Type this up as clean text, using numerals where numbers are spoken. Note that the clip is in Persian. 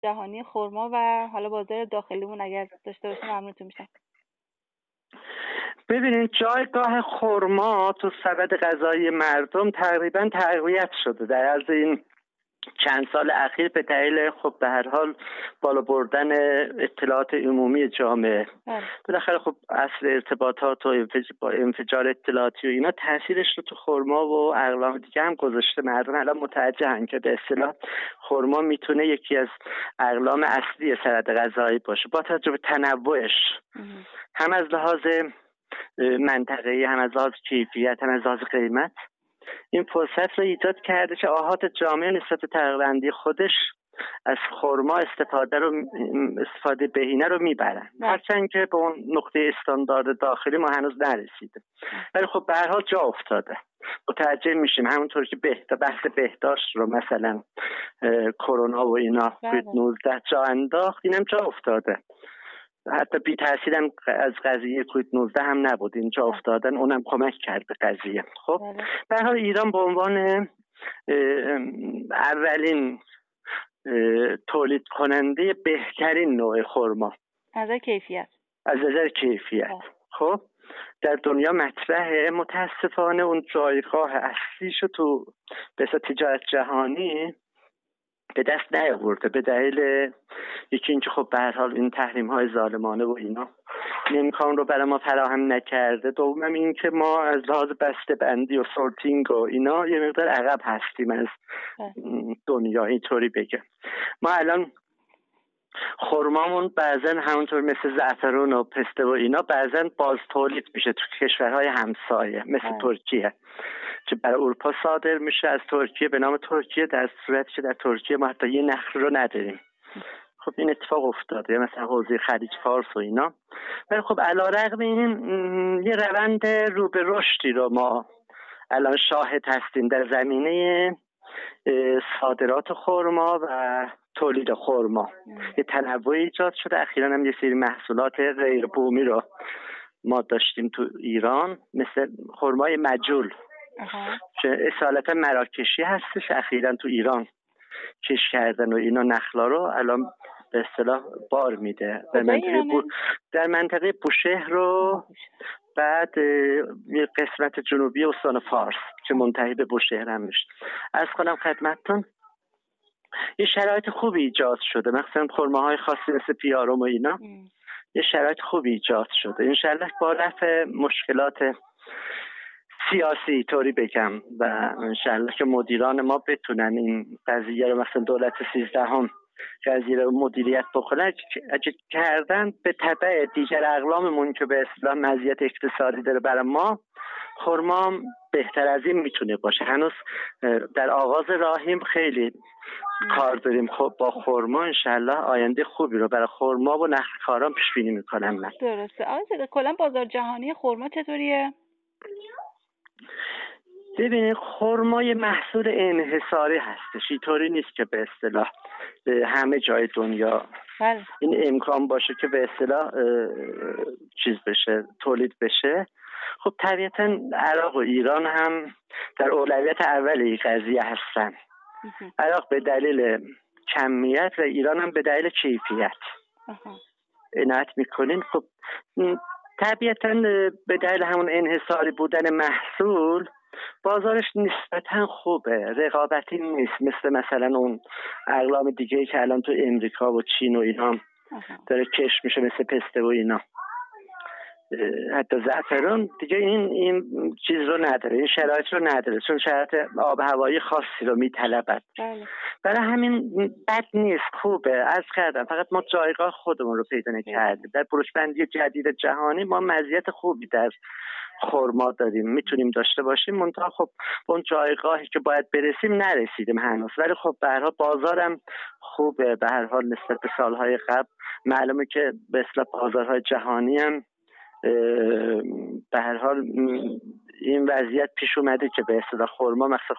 جهانی خرما و حالا بازار داخلیمون اگر داشته باشیم ممنونتون میشم. ببینید جایگاه خرما تو سبد غذایی مردم تقریبا تقویت شده در عرض این چند سال اخیر به دلیل خب به هر حال بالا بردن اطلاعات عمومی جامعه. بالاخره خب اصل ارتباطات و انفجار اطلاعاتی و اینا تاثیرش رو تو خرما و اقلام دیگه هم گذاشته. مردم الان متوجهن که به اصطلاح خرما میتونه یکی از اقلام اصلی سبد غذایی باشه با توجه به تنوعش، هم از لحاظ منطقه‌ای، هم از لحاظ کیفیت، هم از لحاظ قیمت. این فرصت رو ایجاد کرده که آحاد جامعه نسبت به طبقه‌بندی خودش از خرما استفاده بهینه رو میبرن، هرچند که به اون نقطه استاندارد داخلی ما هنوز نرسیده، ولی خب به هر حال جا افتاده. متوجه میشیم همونطور که بحث بهداشت رو مثلا کرونا و اینا کووید 19 جا انداخت، اینم جا افتاده. حتی بی تأثیر هم از قضیه کووید 19 هم نبود، اینجا افتادن اونم کمک کرد به قضیه. خب به هر حال ایران به عنوان اولین تولید کننده بهترین نوع خرما از نظر کیفیت خب در دنیا مطرحه. متاسفانه اون جایگاه اصلیشو تو به تجارت جهانی به دست نیاورده به دلیل یکی اینکه خب به هر حال این تحریم‌های ظالمانه و اینا این امکان رو برای ما فراهم نکرده. دوم این که ما از لحاظ بسته‌بندی و سورتینگ و اینا یه مقدار عقب هستیم از دنیا، اینطوری بگم. ما الان خرمامون بعضن همونطور مثل زعفرون و پسته و اینا بعضن باز تولید میشه تو کشورهای همسایه مثل ترکیه که برای اروپا صادر میشه از ترکیه به نام ترکیه، در صورتی که در ترکیه ما حتی یه نخل رو نداریم. خب این اتفاق افتاده مثلا حوزه خلیج فارس و اینا. ولی خب علیرغم این یه روند رو به رشدی رو ما الان شاهد هستیم در زمینه صادرات خرما و تولید خرما. یه تنوع ایجاد شده. اخیراً هم یه سری محصولات غیر بومی رو ما داشتیم تو ایران مثل خرمای مجول که اصالتا مراکشی هستش، اخیراً تو ایران کش کردن و اینا نخلا رو الان به اصطلاح بار میده در منطقه بوشهر رو، بعد یه قسمت جنوبی استان فارس که منتهی به بوشهر هم میشه. عرض کنم خدمتتون یه شرایط خوبی ایجاد شده، مثلا خرماهای خاصی مثل پیاروم و اینا یه شرایط خوبی ایجاد شده. انشالله با رفع مشکلات سیاسی طوری بگم و انشالله که مدیران ما بتونن این قضیه رو مثلا دولت 13 هم قضیه رو مدیریت بکنن اگه کردن به تبع دیگر اقلاممون که به اصطلاح مزیت اقتصادی داره برای ما، خرما بهتر از این میتونه باشه. هنوز در آغاز راهیم، خیلی کار داریم. خب با خرما انشالله آینده خوبی رو برای خرما و نخلکاران پیش بینی میکنم من. درسته. آقای کلا بازار جهانی خرما چطوریه؟ ببینید خرما یه محصول انحصاری هستش، اینطوری نیست که به اصطلاح همه جای دنیا این امکان باشه که به اصطلاح چیز بشه، تولید بشه. خب طبیعتا عراق و ایران هم در اولویت اول این قضیه هستن. عراق به دلیل کمیت و ایران هم به دلیل کیفیت عنایت میکنین. خب طبیعتا به دلیل همون انحصاری بودن محصول بازارش نسبتا خوبه، رقابتی نیست مثلا اون اقلام دیگه که الان تو امریکا و چین و اینا داره کش میشه مثل پسته و اینا. حتی زعفران دیگه این چیز رو نداره، این شرایط رو نداره، چون شرایط آب هوایی خاصی رو میطلبد. برای همین بد نیست، خوبه. عرض کردم فقط ما جایگاه خودمون رو پیدا نکردیم. در بروشبندی جدید جهانی ما مزیت خوبی در خرما داریم، میتونیم داشته باشیم، منتها خب اون جایگاهی که باید برسیم نرسیدیم هنوز. ولی خب به هر حال بازارم خوبه، به هر حال نسبت به سالهای قبل معلومه که به اصطلاح بازارهای جهانی هم به هر حال این وضعیت پیش اومده که به اصطلاح خرما مثلا